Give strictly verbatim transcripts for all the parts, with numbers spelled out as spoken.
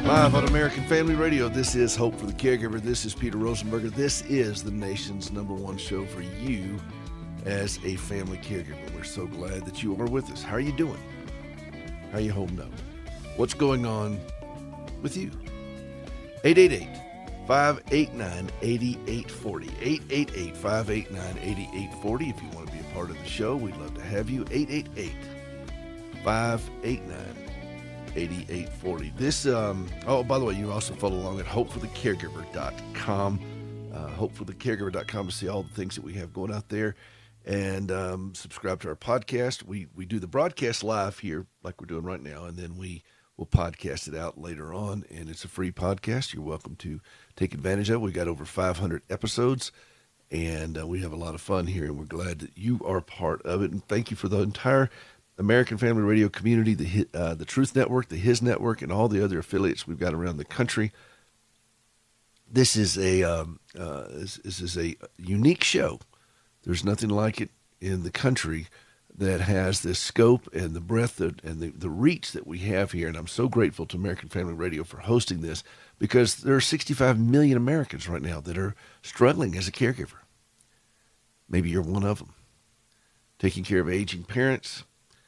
Live on American Family Radio, this is Hope for the Caregiver. This is Peter Rosenberger. This is the nation's number one show for you as a family caregiver. We're so glad that you are with us. How are you doing? How are you holding up? What's going on with you? eight eight eight, five eight nine, eight eight four zero. eight eight eight, five eight nine, eight eight four zero. If you want to be a part of the show, we'd love to have you. eight eight eight, five eight nine, eight eight four zero. This, um, oh, by the way, you also follow along at hope for the caregiver dot com. Uh, hope for the caregiver dot com to see all the things that we have going out there. And um, subscribe to our podcast. We we do the broadcast live here like we're doing right now, and then we will podcast it out later on. And it's a free podcast. You're welcome to take advantage of it. We got over five hundred episodes, and uh, we have a lot of fun here, and we're glad that you are part of it. And thank you for the entire American Family Radio community, the uh, the Truth Network, the His Network, and all the other affiliates we've got around the country. This is a um, uh, this, this is a unique show. There's nothing like it in the country that has this scope and the breadth of, and the, the reach that we have here. And I'm so grateful to American Family Radio for hosting this, because there are sixty-five million Americans right now that are struggling as a caregiver. Maybe you're one of them. Taking care of aging parents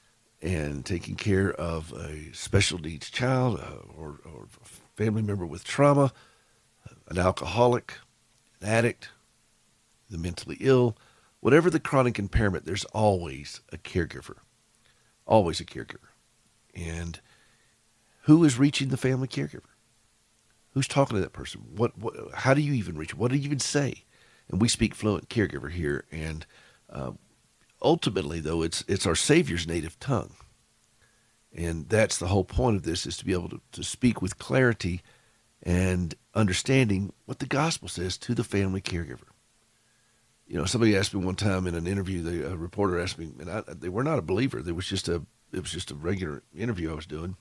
and taking care of a special needs child uh, or, or a family member with trauma, an alcoholic, an addict, the mentally ill. Whatever the chronic impairment, there's always a caregiver, always a caregiver. And who is reaching the family caregiver? Who's talking to that person? What, what, how do you even reach? What do you even say? And we speak fluent caregiver here. And uh, ultimately, though, it's it's our Savior's native tongue. And that's the whole point of this, is to be able to, to speak with clarity and understanding what the gospel says to the family caregiver. You know, somebody asked me one time in an interview, the a reporter asked me, and I, they were not a believer. There was just a, it was just a regular interview I was doing.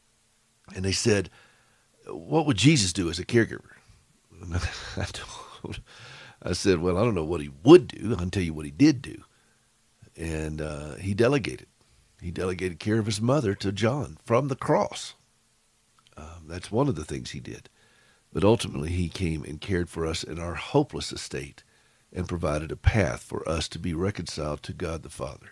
And they said, what would Jesus do as a caregiver? And I, told, I said, well, I don't know what he would do. I can tell you what he did do. And uh, he delegated. He delegated care of his mother to John from the cross. Um, that's one of the things he did. But ultimately, he came and cared for us in our hopeless estate, and provided a path for us to be reconciled to God the Father.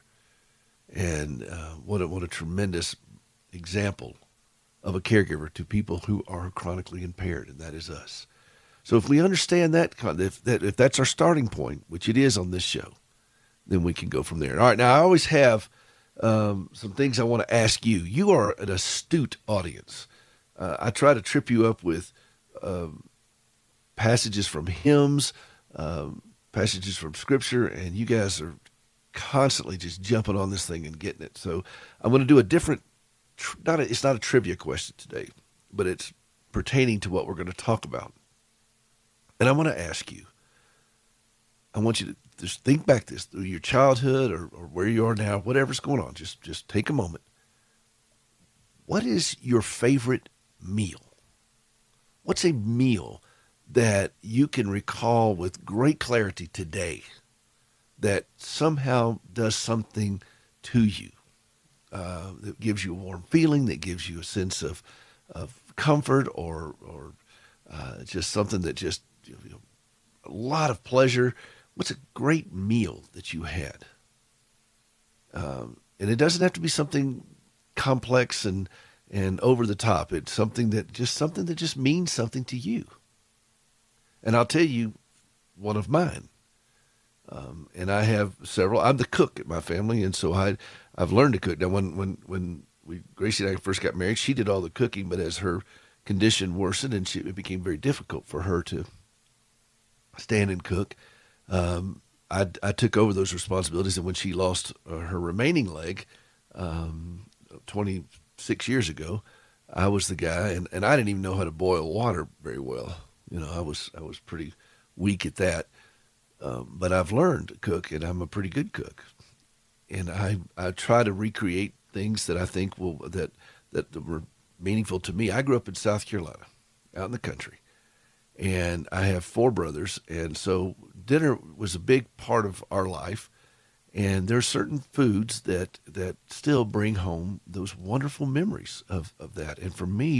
And uh, what a, what a tremendous example of a caregiver to people who are chronically impaired, and that is us. So if we understand that, if, that, if that's our starting point, which it is on this show, then we can go from there. All right, now I always have um, some things I want to ask you. You are an astute audience. Uh, I try to trip you up with um, passages from hymns, um, passages from Scripture, and you guys are constantly just jumping on this thing and getting it. So I'm going to do a different, not a, it's not a trivia question today, but it's pertaining to what we're going to talk about. And I want to ask you, I want you to just think back this through your childhood or, or where you are now, whatever's going on. Just, just take a moment. What is your favorite meal? What's a meal that you can recall with great clarity today that somehow does something to you, uh, that gives you a warm feeling, that gives you a sense of, of comfort, or, or uh, just something that just, you know, a lot of pleasure? What's a great meal that you had? Um, and it doesn't have to be something complex and, and over the top. It's something that just something that just means something to you. And I'll tell you one of mine. Um, and I have several. I'm the cook at my family, and so I, I've learned to cook. Now, when when when we Gracie and I first got married, she did all the cooking, but as her condition worsened, and she, it became very difficult for her to stand and cook, um, I, I took over those responsibilities. And when she lost uh, her remaining leg um, twenty-six years ago, I was the guy, and, and I didn't even know how to boil water very well. You know, I was I was pretty weak at that, um, but I've learned to cook, and I'm a pretty good cook. And I I try to recreate things that I think will that that were meaningful to me. I grew up in South Carolina, out in the country, and I have four brothers, and so dinner was a big part of our life. And there are certain foods that that still bring home those wonderful memories of of that. And for me,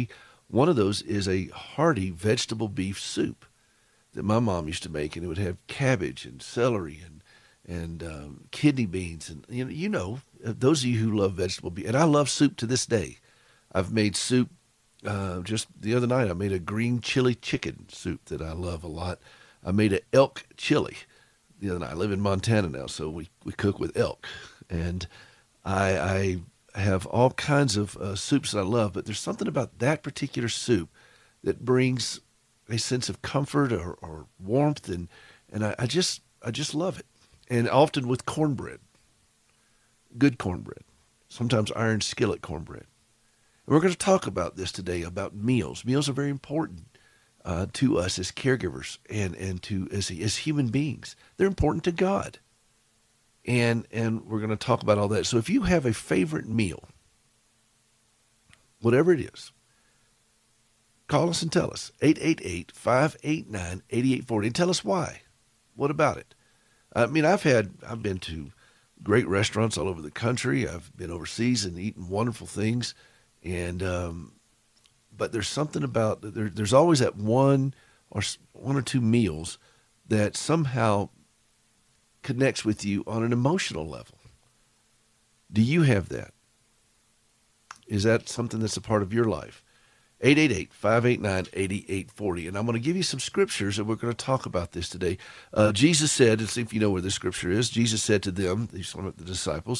One of those is a hearty vegetable beef soup that my mom used to make, and it would have cabbage and celery and and um, kidney beans, and you know, you know, those of you who love vegetable beef, and I love soup to this day. I've made soup uh, just the other night. I made a green chili chicken soup that I love a lot. I made an elk chili the other night. I live in Montana now, so we, we cook with elk, and I, I have all kinds of uh, soups that I love, but there's something about that particular soup that brings a sense of comfort or, or warmth, and and I, I just I just love it. And often with cornbread, good cornbread, sometimes iron skillet cornbread. And we're going to talk about this today, about meals. Meals are very important uh, to us as caregivers and, and to as, as human beings. They're important to God. And, and we're going to talk about all that. So if you have a favorite meal, whatever it is, call us and tell us, eight eight eight, five eight nine, eight eight four zero, and tell us why. What about it? I mean, I've had, I've been to great restaurants all over the country. I've been overseas and eaten wonderful things. And, um, but there's something about, there, there's always that one or one or two meals that somehow connects with you on an emotional level. Do you have that? Is that something that's a part of your life? eight eight eight, five eight nine, eight eight four zero. And I'm going to give you some scriptures, and we're going to talk about this today. Uh, Jesus said, and see if you know where this scripture is, Jesus said to them, these one of the disciples,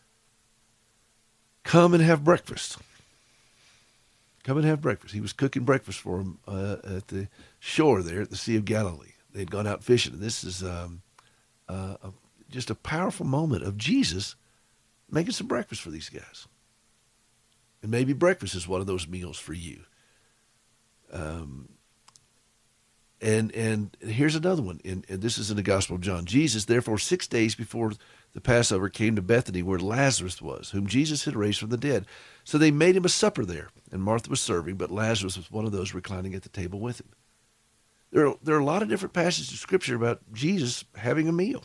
come and have breakfast. Come and have breakfast. He was cooking breakfast for them uh, at the shore there at the Sea of Galilee. They'd gone out fishing. And this is um, uh, a, just a powerful moment of Jesus making some breakfast for these guys. And maybe breakfast is one of those meals for you. Um, and and here's another one, and, and this is in the Gospel of John. Jesus, therefore, six days before the Passover, came to Bethany, where Lazarus was, whom Jesus had raised from the dead. So they made him a supper there, and Martha was serving, but Lazarus was one of those reclining at the table with him. There are, there are a lot of different passages of Scripture about Jesus having a meal.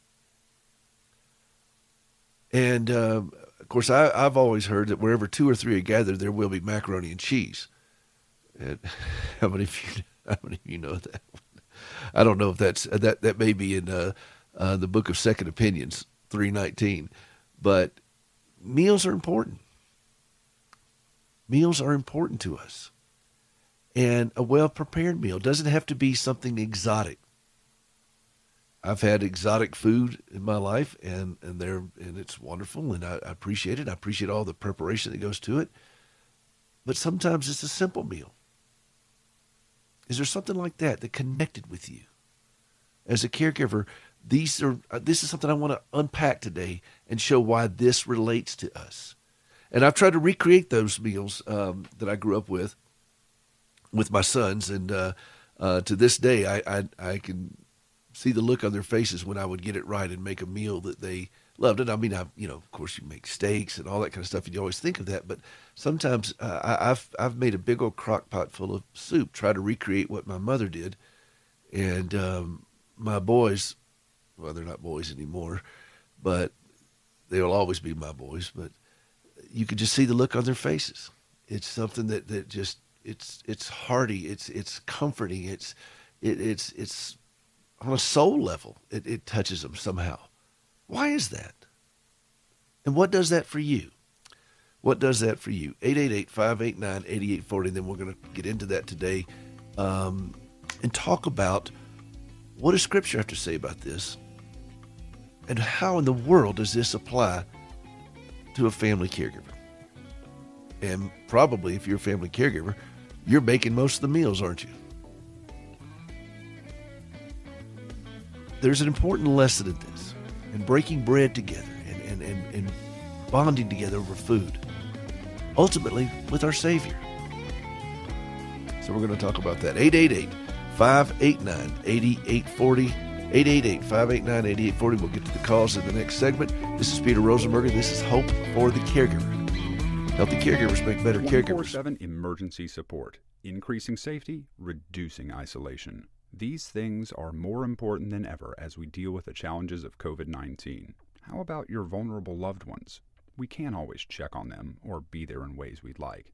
And uh, of course, I, I've always heard that wherever two or three are gathered, there will be macaroni and cheese. And how many of you, how many of you know that? I don't know if that's that. That may be in uh, uh, the book of Second Opinions, three nineteen. But meals are important. Meals are important to us, and a well-prepared meal doesn't have to be something exotic. I've had exotic food in my life, and and they're and it's wonderful, and I, I appreciate it. I appreciate all the preparation that goes to it. But sometimes it's a simple meal. Is there something like that that connected with you as a caregiver? These are uh, this is something I want to unpack today and show why this relates to us. And I've tried to recreate those meals um, that I grew up with with my sons, and uh, uh, to this day, I, I I can see the look on their faces when I would get it right and make a meal that they loved. And I mean, I, you know, of course, you make steaks and all that kind of stuff, and you always think of that. But sometimes uh, I, I've I've made a big old crock pot full of soup, try to recreate what my mother did. And um, my boys, well, they're not boys anymore, but they will always be my boys. But you could just see the look on their faces. It's something that, that just it's it's hearty, it's it's comforting, it's it, it's it's on a soul level, it, it touches them somehow. Why is that? And what does that for you? What does that for you? eight eight eight, five eight nine, eight eight four zero. Then we're going to get into that today um, and talk about what does Scripture have to say about this, and how in the world does this apply to a family caregiver? And probably if you're a family caregiver, you're making most of the meals, aren't you? There's an important lesson in this, in breaking bread together and, and, and, and bonding together over food, ultimately with our Savior. So we're going to talk about that. eight eight eight, five eight nine, eight eight four zero, eight eight eight, five eight nine, eight eight four zero. We'll get to the calls in the next segment. This is Peter Rosenberger. This is Hope for the Caregiver. Healthy caregivers make better caregivers. twenty-four seven emergency support, increasing safety, reducing isolation. These things are more important than ever as we deal with the challenges of covid nineteen. How about your vulnerable loved ones? We can't always check on them or be there in ways we'd like.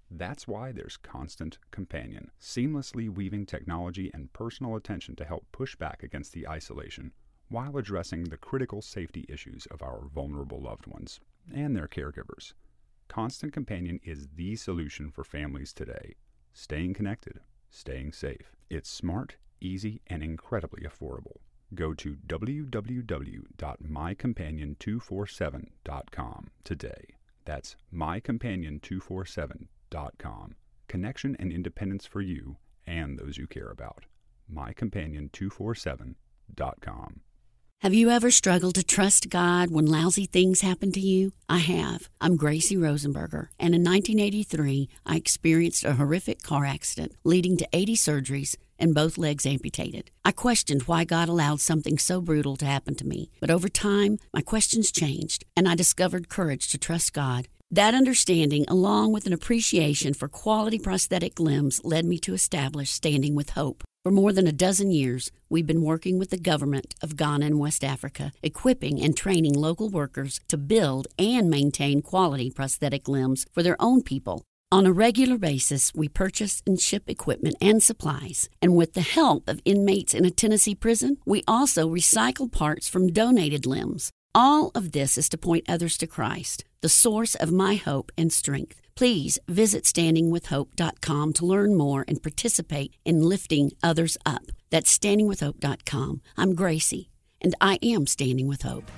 That's why there's Constant Companion, seamlessly weaving technology and personal attention to help push back against the isolation while addressing the critical safety issues of our vulnerable loved ones and their caregivers. Constant Companion is the solution for families today. Staying connected, staying safe. It's smart, easy, and incredibly affordable. Go to w w w dot my companion two four seven dot com today. That's my companion two four seven dot com. Connection and independence for you and those you care about. my companion two four seven dot com. Have you ever struggled to trust God when lousy things happen to you? I have. I'm Gracie Rosenberger, and in nineteen eighty-three, I experienced a horrific car accident leading to eighty surgeries and both legs amputated. I questioned why God allowed something so brutal to happen to me, but over time, my questions changed, and I discovered courage to trust God. That understanding, along with an appreciation for quality prosthetic limbs, led me to establish Standing with Hope. For more than a dozen years, we've been working with the government of Ghana and West Africa, equipping and training local workers to build and maintain quality prosthetic limbs for their own people. On a regular basis, we purchase and ship equipment and supplies. And with the help of inmates in a Tennessee prison, we also recycle parts from donated limbs. All of this is to point others to Christ, the source of my hope and strength. Please visit standing with hope dot com to learn more and participate in lifting others up. That's standing with hope dot com. I'm Gracie, and I am Standing with Hope.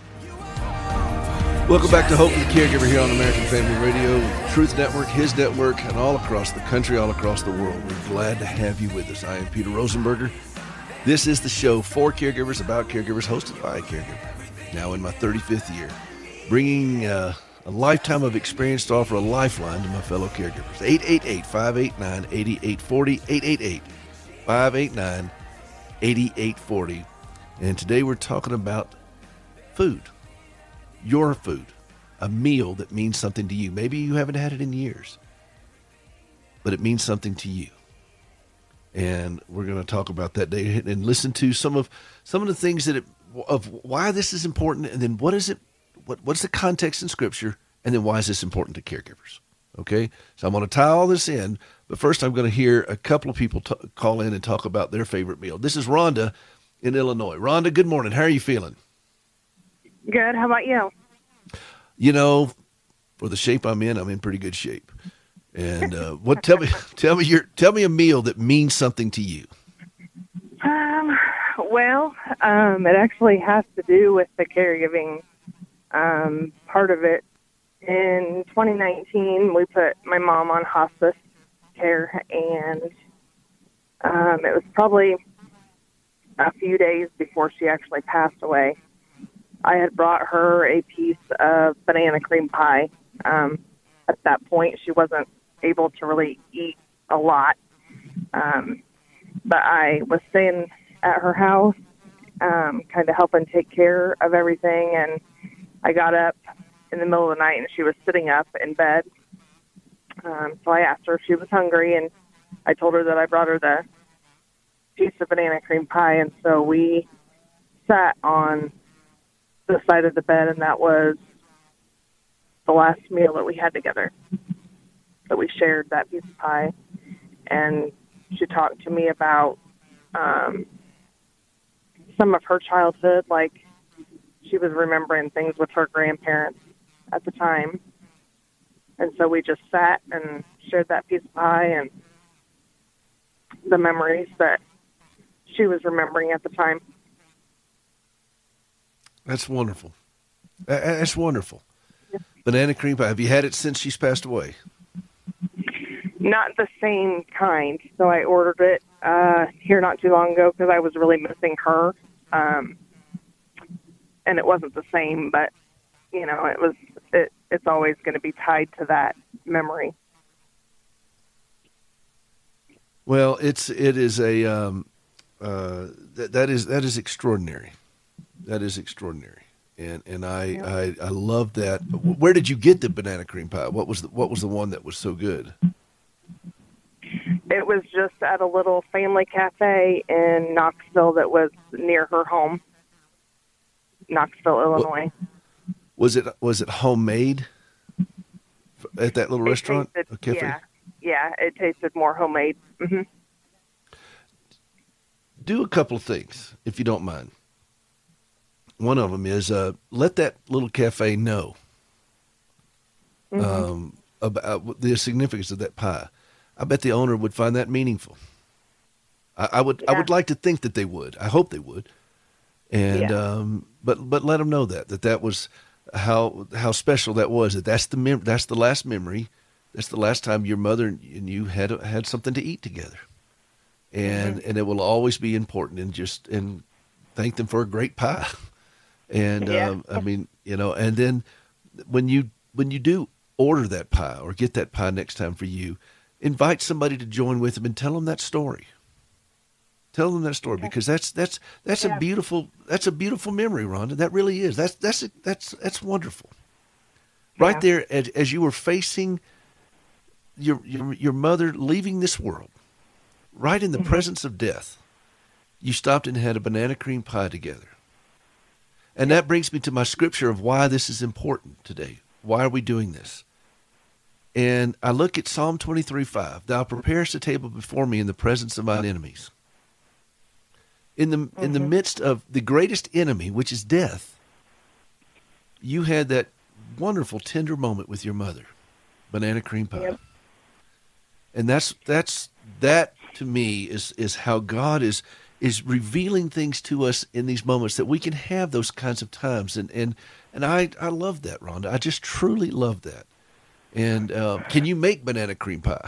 Welcome back to Hope for the Caregiver here on American Family Radio, Truth Network, His Network, and all across the country, all across the world. We're glad to have you with us. I am Peter Rosenberger. This is the show for caregivers, about caregivers, hosted by a caregiver. Now in my thirty-fifth year, bringing uh, a lifetime of experience to offer a lifeline to my fellow caregivers. eight eight eight, five eight nine, eight eight four zero, eight eight eight, five eight nine, eight eight four zero. And today we're talking about food, your food, a meal that means something to you. Maybe you haven't had it in years, but it means something to you. And we're going to talk about that day and listen to some of some of the things that it, of why this is important, and then what is it, what what's the context in Scripture, and then why is this important to caregivers? Okay, so I'm going to tie all this in, but first I'm going to hear a couple of people t- call in and talk about their favorite meal. This is Rhonda in Illinois. Rhonda, good morning. How are you feeling? Good. How about you? You know, for the shape I'm in, I'm in pretty good shape. And uh, what? Tell me, tell me your, tell me a meal that means something to you. Um. Well, um, it actually has to do with the caregiving um, part of it. In twenty nineteen, we put my mom on hospice care, and um, it was probably a few days before she actually passed away. I had brought her a piece of banana cream pie. Um, at that point, she wasn't able to really eat a lot, um, but I was staying at her house, um, kind of helping take care of everything, and I got up in the middle of the night, and she was sitting up in bed. Um, so I asked her if she was hungry, and I told her that I brought her the piece of banana cream pie, and so we sat on the side of the bed, and that was the last meal that we had together, that we shared that piece of pie. And she talked to me about um, some of her childhood, like she was remembering things with her grandparents at the time. And so we just sat and shared that piece of pie and the memories that she was remembering at the time. That's wonderful. That's wonderful. Yeah. Banana cream pie. Have you had it since she's passed away? Not the same kind. So I ordered it uh, here not too long ago because I was really missing her. Um, and it wasn't the same, but, you know, it was. It, it's always going to be tied to that memory. Well, it's it is a um, uh, that that is that is extraordinary. That is extraordinary, and and I, yeah. I I love that. Where did you get the banana cream pie? What was the, what was the one that was so good? It was just at a little family cafe in Knoxville that was near her home, Knoxville, Illinois. What, was it was it homemade at that little it restaurant? Tasted, a cafe? Yeah, yeah, it tasted more homemade. Mm-hmm. Do a couple of things, if you don't mind. One of them is uh, let that little cafe know Mm-hmm. um, about the significance of that pie. I bet the owner would find that meaningful. I, I would. Yeah. I would like to think that they would. I hope they would. And Yeah. um, but but let them know that that that was how how special that was. That that's the mem- that's the last memory. That's the last time your mother and you had had something to eat together. And Mm-hmm. and it will always be important. And just and thank them for a great pie. And Yeah. um, I mean, you know, and then when you when you do order that pie or get that pie next time for you, invite somebody to join with them and tell them that story. Tell them that story because that's that's that's Yeah. a beautiful that's a beautiful memory, Rhonda. That really is. That's that's a, that's that's wonderful. Right Yeah. there, as, as you were facing your your your mother leaving this world, right in the Mm-hmm. presence of death, you stopped and had a banana cream pie together. And that brings me to my scripture of why this is important today. Why are we doing this? And I look at Psalm twenty-three five. Thou preparest a table before me in the presence of mine enemies. In the mm-hmm. in the midst of the greatest enemy, which is death, you had that wonderful, tender moment with your mother, banana cream pie. Yep. And that's that's that to me is is how God is is revealing things to us in these moments that we can have those kinds of times. And and and I I love that, Rhonda. I just truly love that. And uh, can you make banana cream pie?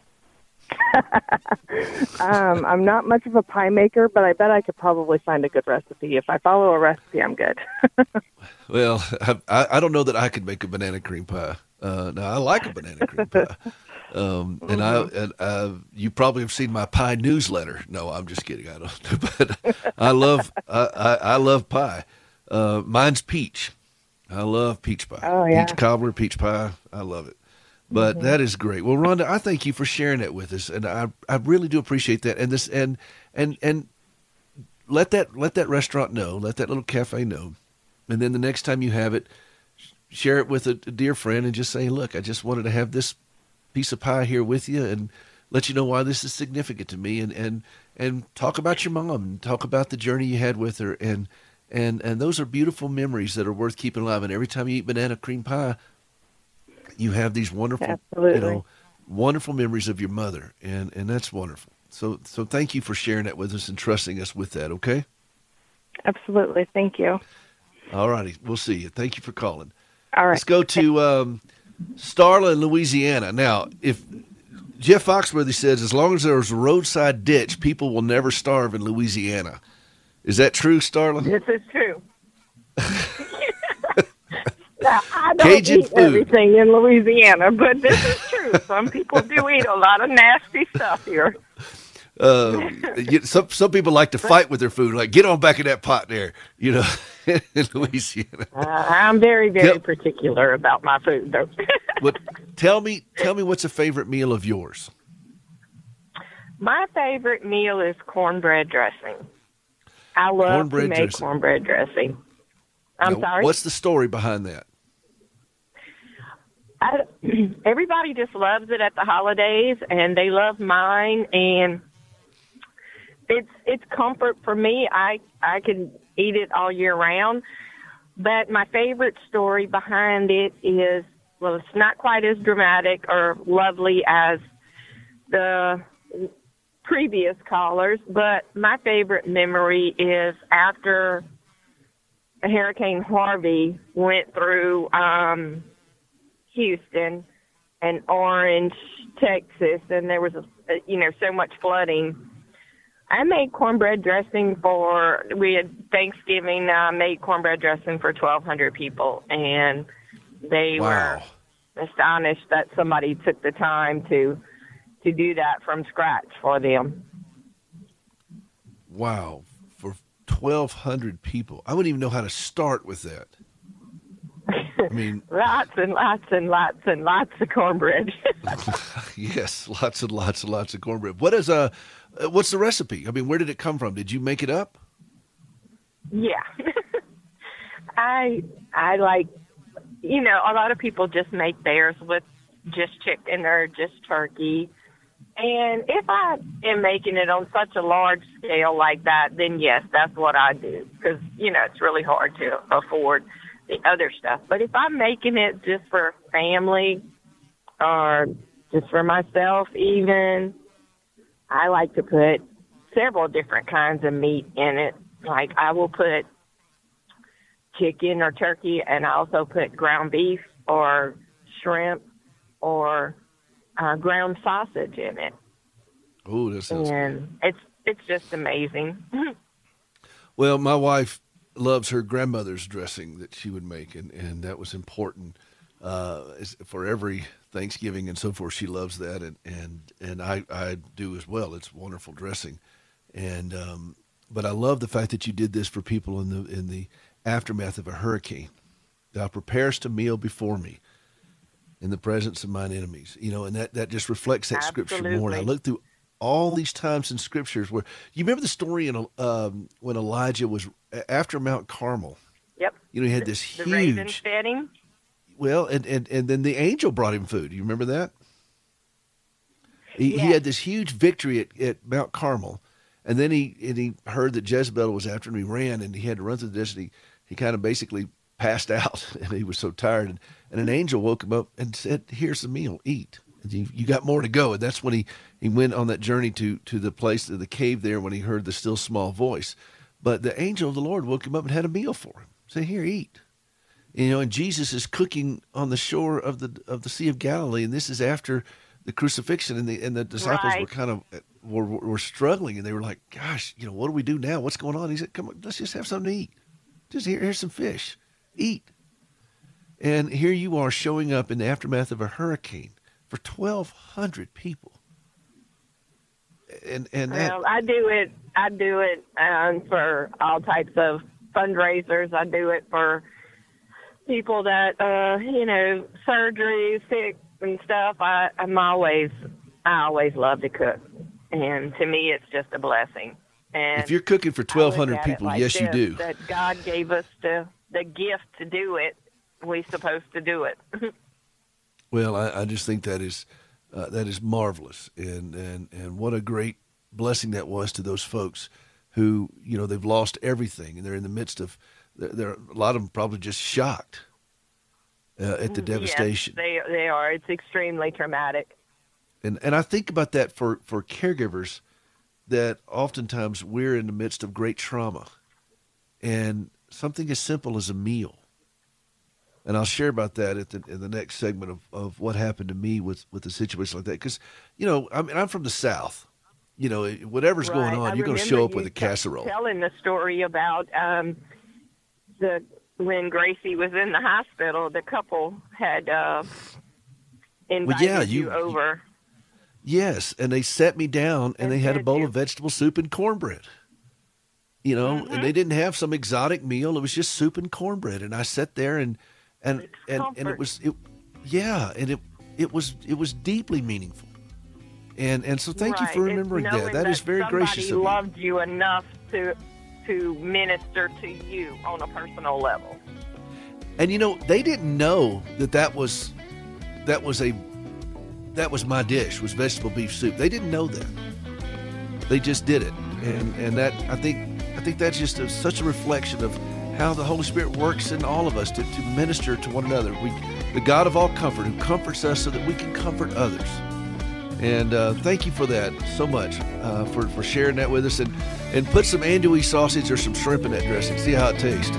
um, I'm not much of a pie maker, but I bet I could probably find a good recipe. If I follow a recipe, I'm good. Well, I, I don't know that I could make a banana cream pie. Uh, now, I like a banana cream pie. Um, and Mm-hmm. I, and uh, you probably have seen my pie newsletter. No, I'm just kidding. I don't. But I love, I, I, I love pie. Uh, mine's peach. I love peach pie. Oh, yeah. Peach cobbler, peach pie. I love it. But Mm-hmm. that is great. Well, Rhonda, I thank you for sharing that with us, and I, I really do appreciate that. And this, and and and let that let that restaurant know, let that little cafe know, and then the next time you have it, share it with a, a dear friend, and just say, "Look, I just wanted to have this piece of pie here with you, and let you know why this is significant to me, and and and talk about your mom, and talk about the journey you had with her, and and and those are beautiful memories that are worth keeping alive. And every time you eat banana cream pie, you have these wonderful, Absolutely. you know, wonderful memories of your mother, and and that's wonderful. So so thank you for sharing that with us and trusting us with that. Okay. Absolutely. Thank you. All righty. We'll see you. Thank you for calling. All right. Let's go to um, Starla in Louisiana. Now, if Jeff Foxworthy says, as long as there's a roadside ditch, people will never starve in Louisiana. Is that true, Starla? This is true. Now, I don't Cajun eat food. everything in Louisiana, but this is true. Some people do eat a lot of nasty stuff here. Uh, you, some some people like to fight with their food, like get on back in that pot there, you know, in Louisiana. Uh, I'm very, very Yep. particular about my food, though. What? Tell me, tell me, what's a favorite meal of yours? My favorite meal is cornbread dressing. I love Cornbread to make dressing. cornbread dressing. I'm Now, sorry? What's the story behind that? I, everybody just loves it at the holidays, and they love mine, and it's it's comfort for me. I I can eat it all year round, but my favorite story behind it is, well, it's not quite as dramatic or lovely as the previous callers, but my favorite memory is after Hurricane Harvey went through um, Houston and Orange, Texas, and there was, a, you know, so much flooding. I made cornbread dressing for, we had Thanksgiving, I made cornbread dressing for twelve hundred people, and they Wow. were astonished that somebody took the time to to do that from scratch for them. Wow. For twelve hundred people. I wouldn't even know how to start with that. I mean, Lots and lots and lots and lots of cornbread. yes, lots and lots and lots of cornbread. What is a, uh, what's the recipe? I mean, where did it come from? Did you make it up? Yeah. I I like, you know, a lot of people just make theirs with just chicken or just turkey. And if I am making it on such a large scale like that, then yes, that's what I do. Because, you know, it's really hard to afford the other stuff. But if I'm making it just for family or just for myself even, I like to put several different kinds of meat in it. Like I will put chicken or turkey, and I also put ground beef or shrimp or uh, ground sausage in it. Oh, that sounds and good. it's it's just amazing. Well, my wife loves her grandmother's dressing that she would make, and, and that was important uh, for every Thanksgiving and so forth. She loves that, and and, and I, I do as well. It's wonderful dressing, and um, but I love the fact that you did this for people in the in the aftermath of a hurricane. Thou preparest a meal before me in the presence of mine enemies. You know, and that, that just reflects that Absolutely. scripture more. And I look through all these times in scriptures where you remember the story in um, when Elijah was after Mount Carmel. Yep. You know, he had this the huge. raven fed him. Well, and, and, and then the angel brought him food. You remember that? He, Yes. he had this huge victory at, at Mount Carmel, and then he and he heard that Jezebel was after him. He ran, and he had to run through the desert. He, he kind of basically passed out, and he was so tired. And, and an angel woke him up and said, "Here's the meal, eat. And you, you got more to go." And that's when he, he went on that journey to to the place, to the cave there, when he heard the still small voice. But the angel of the Lord woke him up and had a meal for him. Say, "Here, eat." You know, and Jesus is cooking on the shore of the of the Sea of Galilee, and this is after the crucifixion, and the and the disciples Right. were kind of were, were struggling, and they were like, "Gosh, you know, what do we do now? What's going on?" He said, "Come on, let's just have something to eat. Just here, here's some fish, eat." And here you are showing up in the aftermath of a hurricane for twelve hundred people, and and that, Well, I do it. I do it um, for all types of fundraisers. I do it for people that, uh, you know, surgery, sick and stuff. I, I'm always, I always love to cook, and to me, it's just a blessing. And if you're cooking for I twelve look hundred at it people, like yes, you this, do. That God gave us the the gift to do it. We're supposed to do it. Well, I, I just think that is uh, that is marvelous, and, and and what a great blessing that was to those folks who, you know, they've lost everything, and they're in the midst of. They're, they're a lot of them probably just shocked uh, at the devastation. Yes, they they are. It's extremely traumatic. And and I think about that for, for caregivers, that oftentimes we're in the midst of great trauma, and something as simple as a meal. And I'll share about that at the, in the next segment of, of what happened to me with, with a situation like that. Because, you know, I mean, I'm from the South. You know, whatever's going Right. on, I you're going to remember show up you with a casserole. Telling the story about um, the when Gracie was in the hospital, the couple had uh, invited yeah, you, you- over. Yes, and they sat me down, and And they had a did bowl you? of vegetable soup and cornbread. You know, Mm-hmm. and they didn't have some exotic meal. It was just soup and cornbread, and I sat there and and It's and, and it comfort. was it, yeah, and it it was it was deeply meaningful. And and so thank you Right. for It's remembering knowing that. That is very somebody gracious of you. loved you enough to to minister to you on a personal level. And you know, they didn't know that that was that was a that was my dish, was vegetable beef soup. They didn't know that. They just did it, and and that I think I think that's just a, such a reflection of how the Holy Spirit works in all of us to, to minister to one another. We, the God of all comfort, who comforts us so that we can comfort others. And uh, thank you for that so much, uh, for for sharing that with us, and and put some andouille sausage or some shrimp in that dressing. See how it tastes.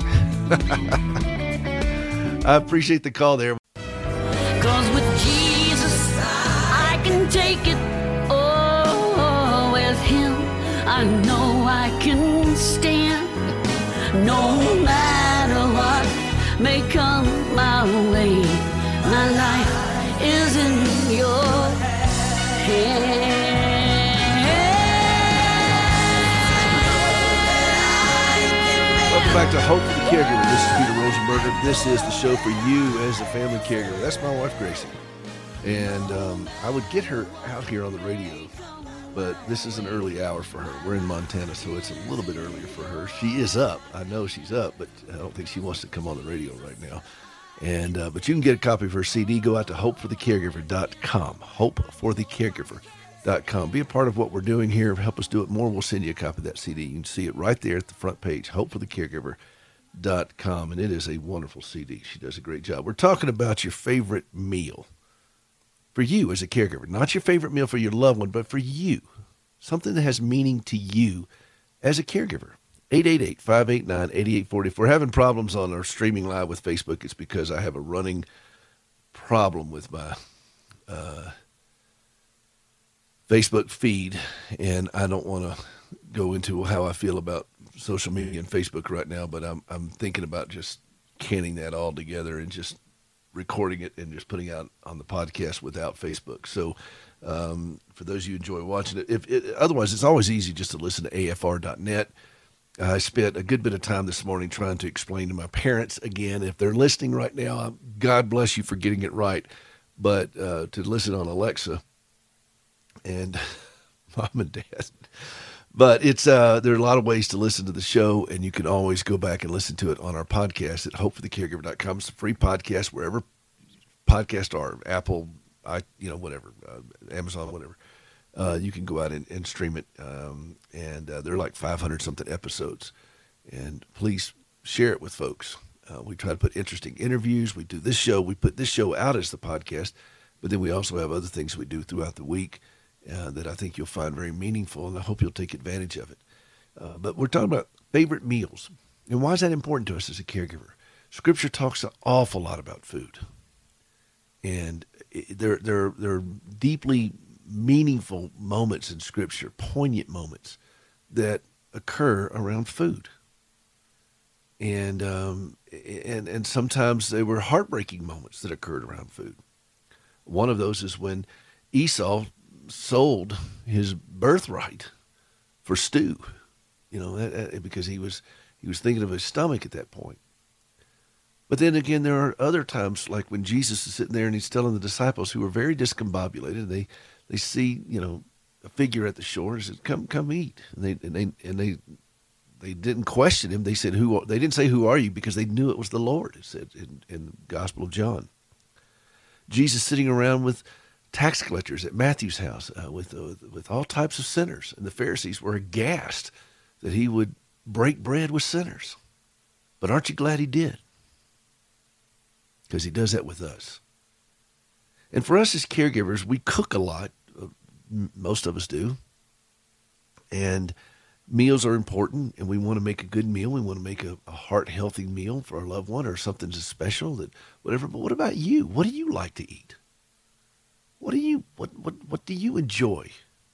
I appreciate the call there. 'Cause with Jesus, I can take it. Oh, with him, I know I can stand. No matter what may come my way, my life is in your hands. Welcome back to Hope for the Caregiver. This is Peter Rosenberger. This is the show for you as a family caregiver. That's my wife, Gracie. And um, I would get her out here on the radio, but this is an early hour for her. We're in Montana, so it's a little bit earlier for her. She is up. I know she's up, but I don't think she wants to come on the radio right now. And uh, but you can get a copy of her C D. Go out to hope for the caregiver dot com. hope for the caregiver dot com. Be a part of what we're doing here. Help us do it more. We'll send you a copy of that C D. You can see it right there at the front page, hope for the caregiver dot com. And it is a wonderful C D. She does a great job. We're talking about your favorite meal for you as a caregiver. Not your favorite meal for your loved one, but for you. Something that has meaning to you as a caregiver. eight eight eight, five eight nine, eight eight four zero. If we're having problems on our streaming live with Facebook, it's because I have a running problem with my uh, Facebook feed, and I don't want to go into how I feel about social media and Facebook right now, but I'm I'm thinking about just canning that all together and just recording it and just putting out on the podcast without Facebook. So um, for those of you who enjoy watching it, if it, otherwise it's always easy just to listen to A F R dot net. I spent a good bit of time this morning trying to explain to my parents, again, if they're listening right now, God bless you for getting it right, but uh, to listen on Alexa and mom and dad. But it's uh, there are a lot of ways to listen to the show, and you can always go back and listen to it on our podcast at hope for the caregiver dot com. It's a free podcast wherever podcasts are, Apple, I, you know, whatever, uh, Amazon, whatever. Uh, you can go out and, and stream it, um, and uh, there are like five hundred something episodes. And please share it with folks. Uh, we try to put interesting interviews. We do this show. We put this show out as the podcast, but then we also have other things we do throughout the week uh, that I think you'll find very meaningful, and I hope you'll take advantage of it. Uh, but we're talking about favorite meals. And why is that important to us as a caregiver? Scripture talks an awful lot about food. And there, there, there are deeply meaningful moments in Scripture, poignant moments that occur around food. And um, and and sometimes they were heartbreaking moments that occurred around food. One of those is when Esau sold his birthright for stew, you know, because he was he was thinking of his stomach at that point. But then again, there are other times, like when Jesus is sitting there and he's telling the disciples who are very discombobulated, they they see, you know, a figure at the shore and says, "Come, come eat." And they and they and they they didn't question him. They said, "Who?" They didn't say, "Who are you?" because they knew it was the Lord. It said in, in the Gospel of John. Jesus sitting around with tax collectors at Matthew's house, uh, with uh, with all types of sinners, and the Pharisees were aghast that he would break bread with sinners. But aren't you glad he did? Because he does that with us. And for us as caregivers, we cook a lot. Most of us do. And meals are important, and we want to make a good meal. We want to make a, a heart-healthy meal for our loved one or something that's special, that whatever. But what about you? What do you like to eat? What do you what what what do you enjoy?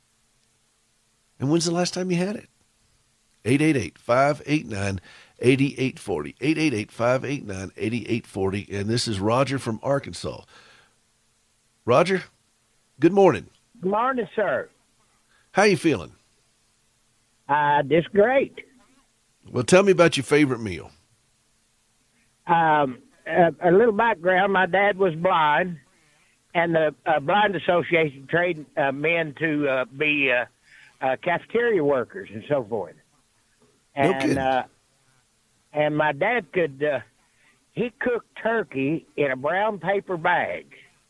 And when's the last time you had it? eight eight eight, five eight nine, eight eight four zero. eight eight eight, five eight nine, eight eight four zero. And this is Roger from Arkansas. Roger, good morning. Good morning, sir. How you feeling? Uh, just great. Well, tell me about your favorite meal. Um, a, a little background. My dad was blind, and the uh, Blind Association trained uh, men to uh, be uh, uh, cafeteria workers and so forth. No And kidding. uh, and my dad could uh, he cooked turkey in a brown paper bag.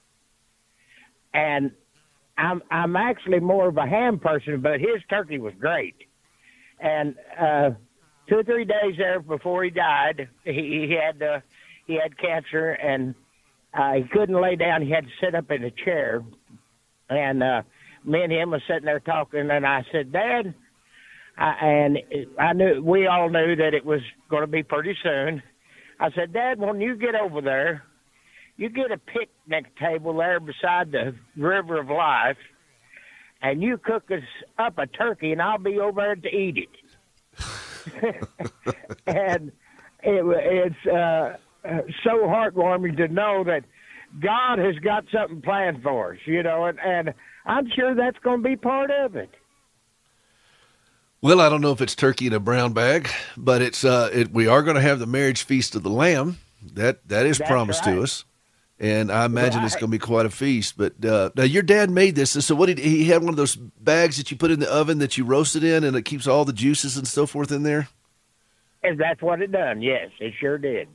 And I'm I'm actually more of a ham person, but his turkey was great. And uh, two or three days there before he died, he, he had uh, he had cancer, and uh, he couldn't lay down. He had to sit up in a chair. And uh, me and him was sitting there talking, and I said, "Dad," I, and I knew we all knew that it was going to be pretty soon. I said, "Dad, when you get over there, you get a picnic table there beside the river of life, and you cook us up a turkey, and I'll be over there to eat it." And it, it's uh, so heartwarming to know that God has got something planned for us, you know, and, and I'm sure that's going to be part of it. Well, I don't know if it's turkey in a brown bag, but it's uh, it, we are going to have the marriage feast of the Lamb. That that is That's promised right. to us. And I imagine it's Right. going to be quite a feast. But uh, now your dad made this. And so what did he had one of those bags that you put in the oven that you roasted in, and it keeps all the juices and so forth in there? And that's what it done. Yes, it sure did.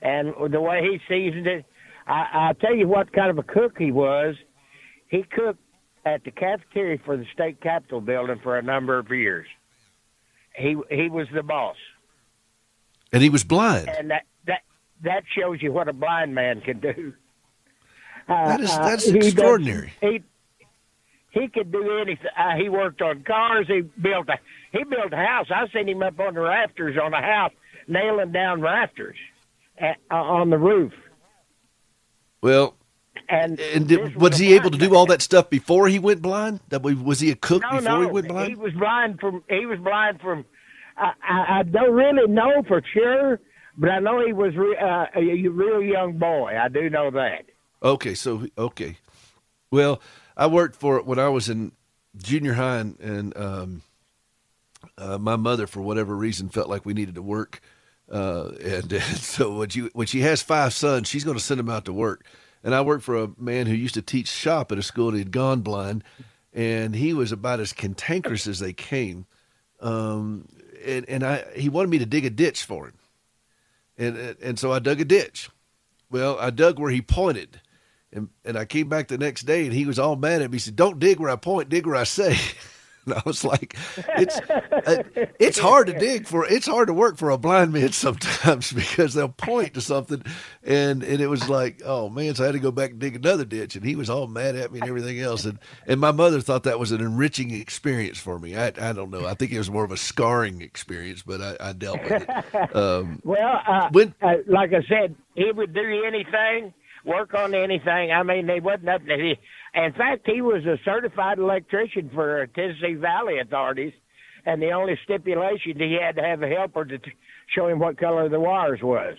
And the way he seasoned it, I, I'll tell you what kind of a cook he was. He cooked at the cafeteria for the state capitol building for a number of years. He he was the boss. And he was blind. And that that, that shows you what a blind man can do. Uh, that is that's uh, he extraordinary. Does, he he could do anything. Uh, he worked on cars. He built a he built a house. I've seen him up on the rafters on a house, nailing down rafters at, uh, on the roof. Well, and, and did, was he able to do all that stuff before he went blind? That was he a cook no, before no, he went blind? He was blind from. He was blind from. I, I, I don't really know for sure, but I know he was re, uh, a, a real young boy. I do know that. Okay, so okay. Well, I worked for it when I was in junior high, and, and um, uh, my mother, for whatever reason, felt like we needed to work. Uh, and, and so when she, when she has five sons, she's going to send them out to work. And I worked for a man who used to teach shop at a school, and he had gone blind, and he was about as cantankerous as they came. Um, and, and I, he wanted me to dig a ditch for him. And, and so I dug a ditch. Well, I dug where he pointed. And and I came back the next day, and he was all mad at me. He said, "Don't dig where I point, dig where I say." And I was like, "It's uh, it's hard to dig for. It's hard to work for a blind man sometimes because they'll point to something." And and it was like, "Oh man!" So I had to go back and dig another ditch, and he was all mad at me and everything else. And and my mother thought that was an enriching experience for me. I I don't know. I think it was more of a scarring experience, but I, I dealt with it. Um, well, uh, when, uh, like I said, he would do anything. Work on anything. I mean, they wasn't up to he. In fact, he was a certified electrician for Tennessee Valley authorities, and the only stipulation he had to have a helper to t- show him what color the wires was.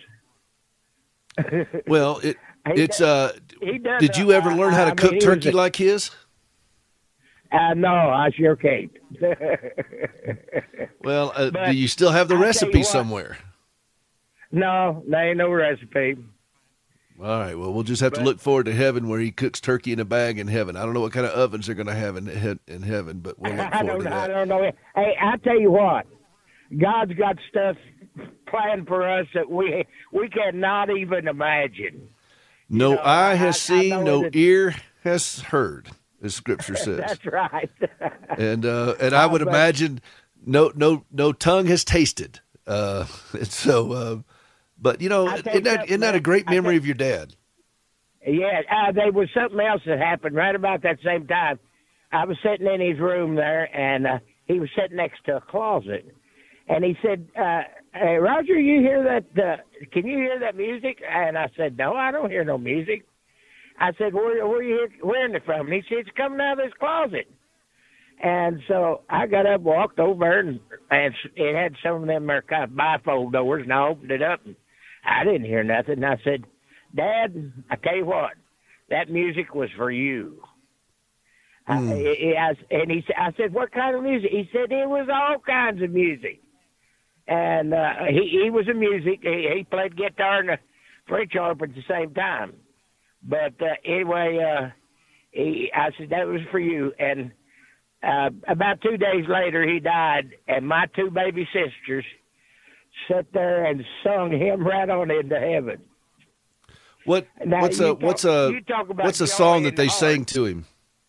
Well, it he it's does, uh. Does, did you ever uh, learn how to I cook mean, turkey a, like his? Uh, no, I sure can't. Well, uh, do you still have the recipe what, somewhere? No, there ain't no recipe. All right. Well, we'll just have but, to look forward to heaven where he cooks turkey in a bag in heaven. I don't know what kind of ovens they're going to have in in heaven, but we'll look I forward don't, to that. I don't know. Hey, I tell you what, God's got stuff planned for us that we we cannot even imagine. No you know, eye has I, seen, I no that, ear has heard, as Scripture says. That's right. and uh, and I would but, imagine no no no tongue has tasted. Uh, and so. Uh, But, you know, isn't that, isn't that a great memory of your dad? Yeah, uh, there was something else that happened right about that same time. I was sitting in his room there, and uh, he was sitting next to a closet. And he said, uh, hey, Roger, you hear that? Uh, can you hear that music? And I said, no, I don't hear no music. I said, where, where are you hearing it from? And he said, it's coming out of this closet. And so I got up, walked over, and, and it had some of them there kind of bifold doors, and I opened it up, and I didn't hear nothing. And I said, Dad, I tell you what, that music was for you. Mm. I, I, and he said, I said, what kind of music? He said, it was all kinds of music. And uh, he, he was a music. He, he played guitar and a French harp at the same time. But uh, anyway, uh, he, I said, that was for you. And uh, about two days later, he died, and my two baby sisters sat there and sung him right on into heaven. What now, what's a talk, what's a what's a song that they heart. sang to him?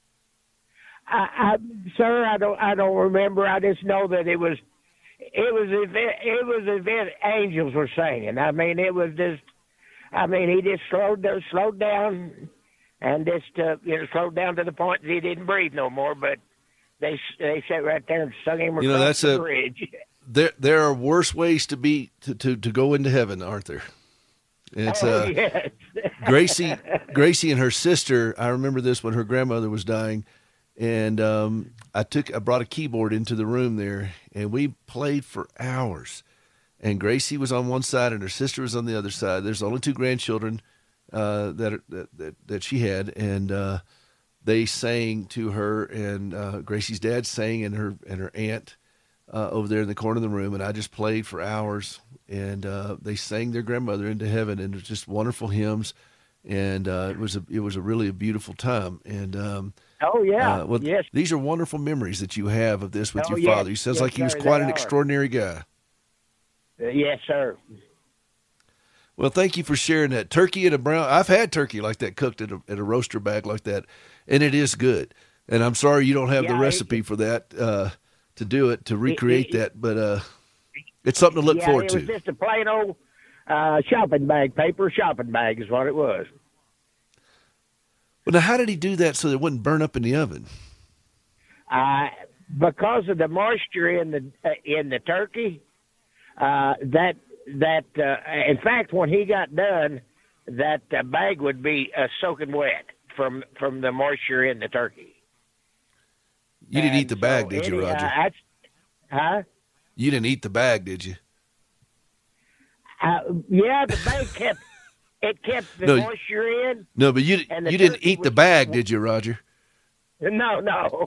I, I, sir, I don't I don't remember. I just know that it was it was it was event angels were singing. I mean, it was just. I mean, he just slowed slowed down, and just uh, you know slowed down to the point that he didn't breathe no more. But they they sat right there and sung him across you know, that's the a, bridge. There, there are worse ways to be to, to, to go into heaven, aren't there? It's oh, uh, yes. Gracie, Gracie and her sister. I remember this when her grandmother was dying, and um, I took I brought a keyboard into the room there, and we played for hours. And Gracie was on one side, and her sister was on the other side. There's only two grandchildren uh, that, that that that she had, and uh, they sang to her, and uh, Gracie's dad sang, and her and her aunt. Uh, over there in the corner of the room, and I just played for hours, and uh, they sang their grandmother into heaven, and it was just wonderful hymns, and uh, it was a it was a really a beautiful time. And um, oh yeah, uh, well, yes, these are wonderful memories that you have of this with oh, your yes. father. He sounds yes, like he was sir, quite an are. extraordinary guy. Uh, yes, sir. Well, thank you for sharing that. Turkey in a brown. I've had turkey like that cooked in a, in a roaster bag like that, and it is good. And I'm sorry you don't have Yeah, the recipe it, for that uh, to do it, to recreate it, it, that, but uh, it's something to look yeah, forward it to. was just a plain old uh, shopping bag, paper shopping bag is what it was. Well, now, how did he do that so that it wouldn't burn up in the oven? Uh, because of the moisture in the uh, in the turkey, uh, that that uh, in fact, when he got done, that uh, bag would be uh, soaking wet from from the moisture in the turkey. You didn't And eat the bag, so did you, any, Roger? Uh, that's, huh? You didn't eat the bag, did you? Uh, yeah, the bag kept it kept the No, moisture in. No, but you And the you didn't turkey eat the was- bag, did you, Roger? No, no.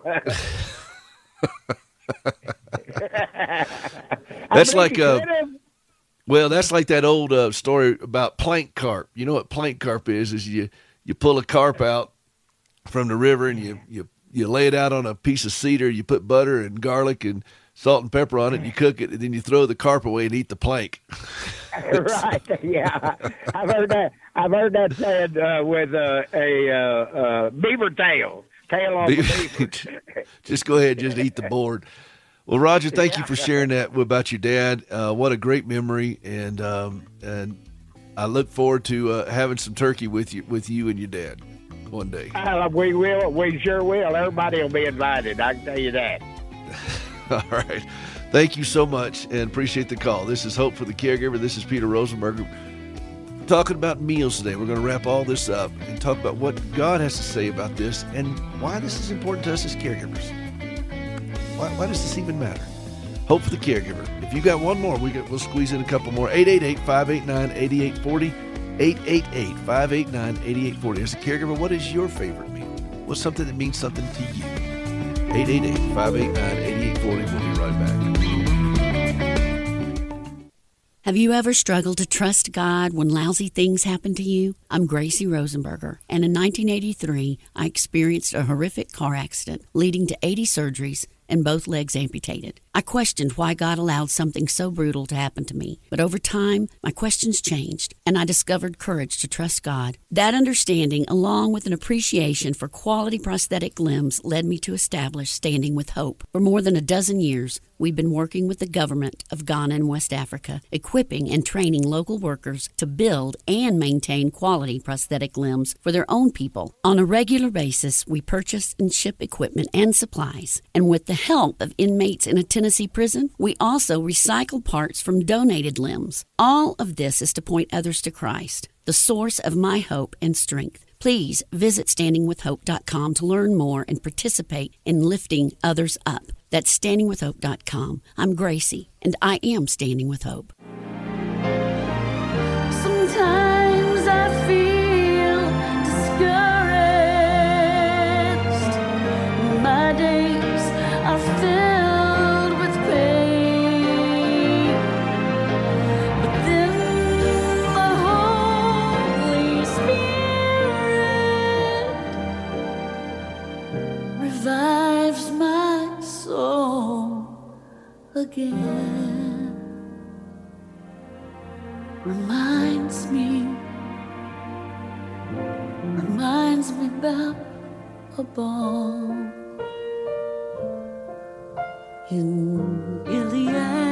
That's I like he uh, could've. well, that's like that old uh, story about plank carp. You know what plank carp is? Is you you pull a carp out from the river and you you you lay it out on a piece of cedar. You put butter and garlic and salt and pepper on it. And you cook it, and then you throw the carp away and eat the plank. Right? Yeah, I've heard that. I've heard that said uh, with uh, a uh, uh, beaver tail, tail on the beaver. Just go ahead, just eat the board. Well, Roger, thank you for sharing that about your dad. Uh, what a great memory, and um, and I look forward to uh, having some turkey with you with you and your dad one day. Uh, we will. We sure will. Everybody will be invited. I can tell you that. All right. Thank you so much and appreciate the call. This is Hope for the Caregiver. This is Peter Rosenberger. Talking about meals today. We're going to wrap all this up and talk about what God has to say about this and why this is important to us as caregivers. Why, why does this even matter? Hope for the Caregiver. If you got one more, we get, we'll squeeze in a couple more. eight eight eight, five eight nine, eight eight four zero. eight eight eight, five eight nine, eight eight four zero. As a caregiver, what is your favorite meal? What's something that means something to you? eight eight eight, five eight nine, eight eight four zero. We'll be right back. Have you ever struggled to trust God when lousy things happen to you? I'm Gracie Rosenberger, and in nineteen eighty-three, I experienced a horrific car accident leading to eighty surgeries and both legs amputated. I questioned why God allowed something so brutal to happen to me, but over time, my questions changed, and I discovered courage to trust God. That understanding, along with an appreciation for quality prosthetic limbs, led me to establish Standing with Hope. For more than a dozen years, we've been working with the government of Ghana and West Africa, equipping and training local workers to build and maintain quality prosthetic limbs for their own people. On a regular basis, we purchase and ship equipment and supplies, and with the help of inmates in a Tennessee prison, we also recycle parts from donated limbs. All of this is to point others to Christ, the source of my hope and strength. Please visit standing with hope dot com to learn more and participate in lifting others up. That's standing with hope dot com. I'm Gracie, and I am Standing with Hope. Sometimes I feel discouraged. My days are filled with pain. But then the Holy Spirit revives my soul again. Reminds me, reminds me about a ball in Gilead.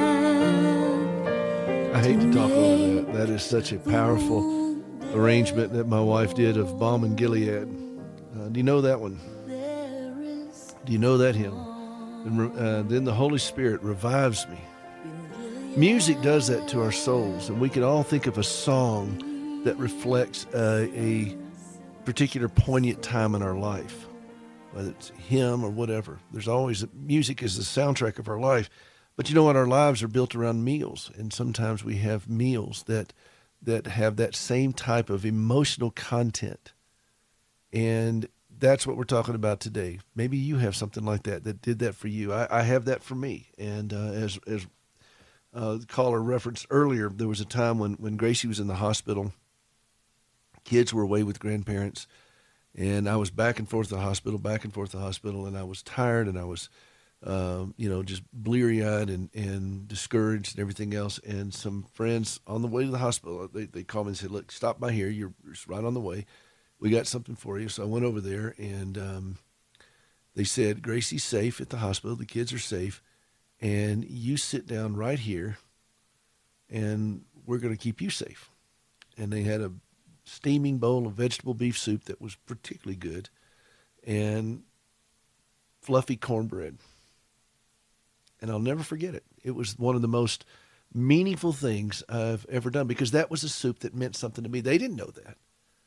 I hate to talk over that. That is such a powerful arrangement that my wife did of Balm in Gilead. Uh, do you know that one? Do you know that hymn? And uh, then the Holy Spirit revives me. Music does that to our souls, and we can all think of a song that reflects uh, a particular poignant time in our life, whether it's a hymn or whatever. There's always, music is the soundtrack of our life. But you know what? Our lives are built around meals, and sometimes we have meals that that have that same type of emotional content. And that's what we're talking about today. Maybe you have something like that that did that for you. I, I have that for me. And uh, as as uh, the caller referenced earlier, there was a time when, when Gracie was in the hospital. Kids were away with grandparents, and I was back and forth to the hospital, back and forth to the hospital, and I was tired, and I was um, you know, just bleary-eyed and, and discouraged and everything else. And some friends on the way to the hospital, they, they called me and said, look, stop by here. You're just right on the way. We got something for you. So I went over there, and um, they said, Gracie's safe at the hospital. The kids are safe. And you sit down right here, and we're going to keep you safe. And they had a steaming bowl of vegetable beef soup that was particularly good, and fluffy cornbread. And I'll never forget it. It was one of the most meaningful things I've ever done, because that was a soup that meant something to me. They didn't know that.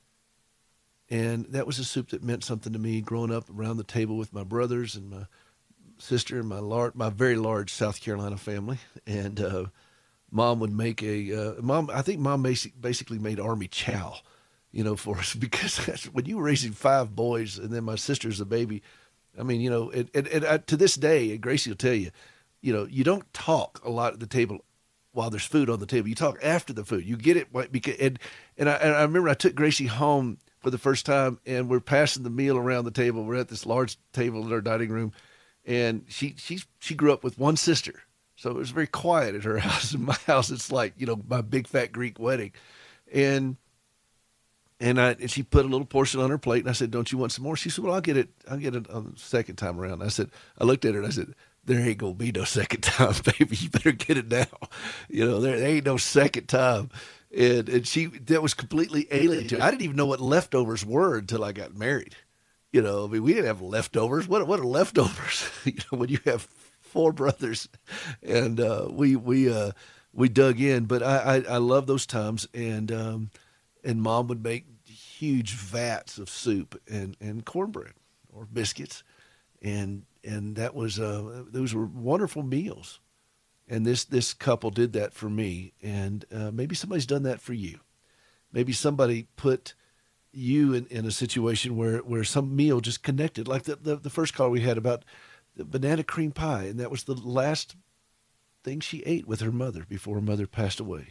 And that was a soup that meant something to me growing up around the table with my brothers and my sister and my large, my very large South Carolina family. And uh, Mom would make a, uh, mom, I think Mom basic, basically made Army chow, you know, for us, because when you were raising five boys and then my sister's a baby, I mean, you know, and, and, and I, to this day, and Gracie will tell you, you know, you don't talk a lot at the table while there's food on the table. You talk after the food. You get it. Because, and, and, I, and I remember I took Gracie home for the first time, and we're passing the meal around the table. We're at this large table in our dining room, and she she she grew up with one sister, so it was very quiet at her house. In my house, it's like, you know, my big fat Greek wedding, and and I and she put a little portion on her plate, and I said, "Don't you want some more?" She said, "Well, I'll get it. I'll get it on the second time around." I said, I looked at her and I said, "There ain't gonna be no second time, baby. You better get it now. You know, there, there ain't no second time." And and she, that was completely alien to her. I didn't even know what leftovers were until I got married. You know, I mean, we didn't have leftovers. What what are leftovers? You know, when you have four brothers, and uh, we we uh, we dug in. But I, I, I love those times, and um, and Mom would make huge vats of soup and, and cornbread or biscuits, and and that was uh, those were wonderful meals. And this, this couple did that for me, and uh, maybe somebody's done that for you. Maybe somebody put you in, in a situation where, where some meal just connected, like the, the, the first call we had about the banana cream pie, and that was the last thing she ate with her mother before her mother passed away.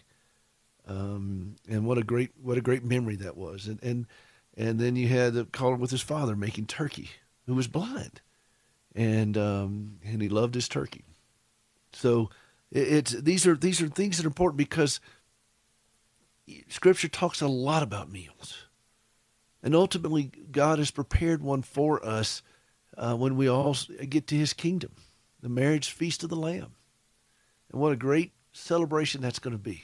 Um, and what a great what a great memory that was. And and and then you had the caller with his father making turkey, who was blind, and um, and he loved his turkey. So. It's these are these are things that are important, because Scripture talks a lot about meals, and ultimately God has prepared one for us uh, when we all get to His kingdom, the marriage feast of the Lamb, and what a great celebration that's going to be.